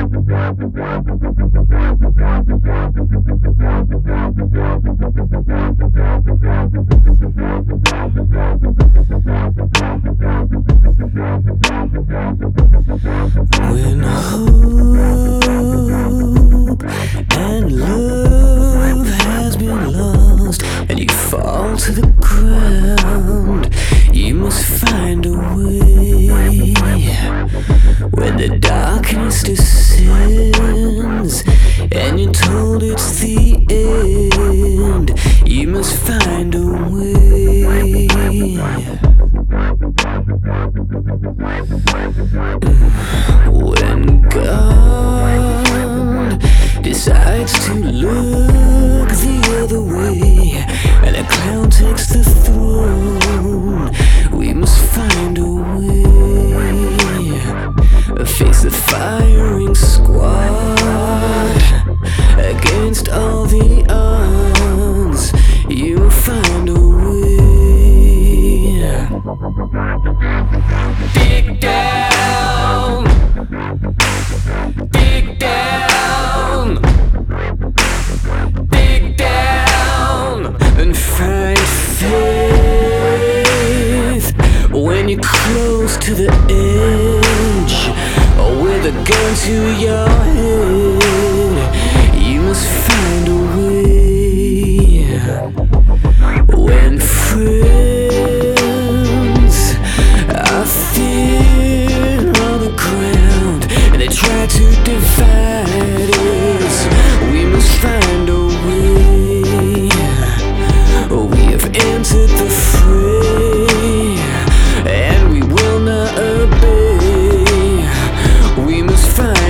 When hope and love has been lost and you fall to the ground, you must find a way. When the darkness descends and you're told it's the end, you must find a way. When God decides to look the other way and a clown takes the throne, we must find a way. Face the firing squad against all the odds. You'll find a way. Dig down, dig down, dig down, and find faith when you're close to the edge, or with a gun to your head. You must find a way. When friends are thin on the ground and they try to divide us, we must find a way. We have entered the fray and we will not obey. We must find